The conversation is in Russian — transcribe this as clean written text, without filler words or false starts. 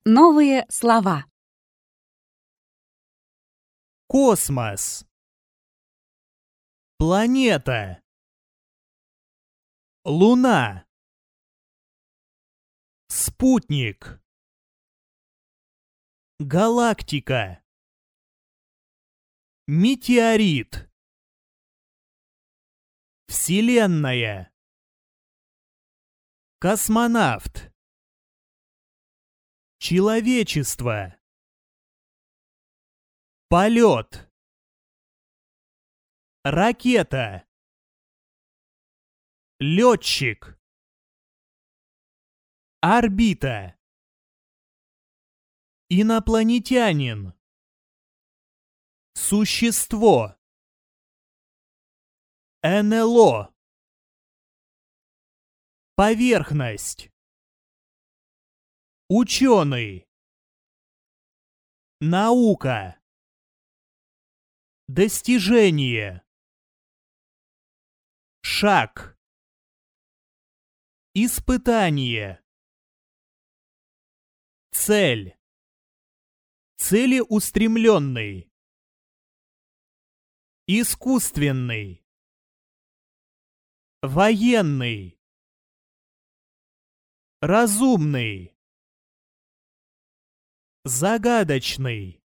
Новые слова. Космос. Планета. Луна. Спутник. Галактика. Метеорит. Вселенная. Космонавт. Человечество. Полет. Ракета. Летчик. Орбита. Инопланетянин. Существо. НЛО. Поверхность. Ученый. Наука. Достижение. Шаг. Испытание. Цель. Целеустремленный. Искусственный. Военный. Разумный. Загадочный.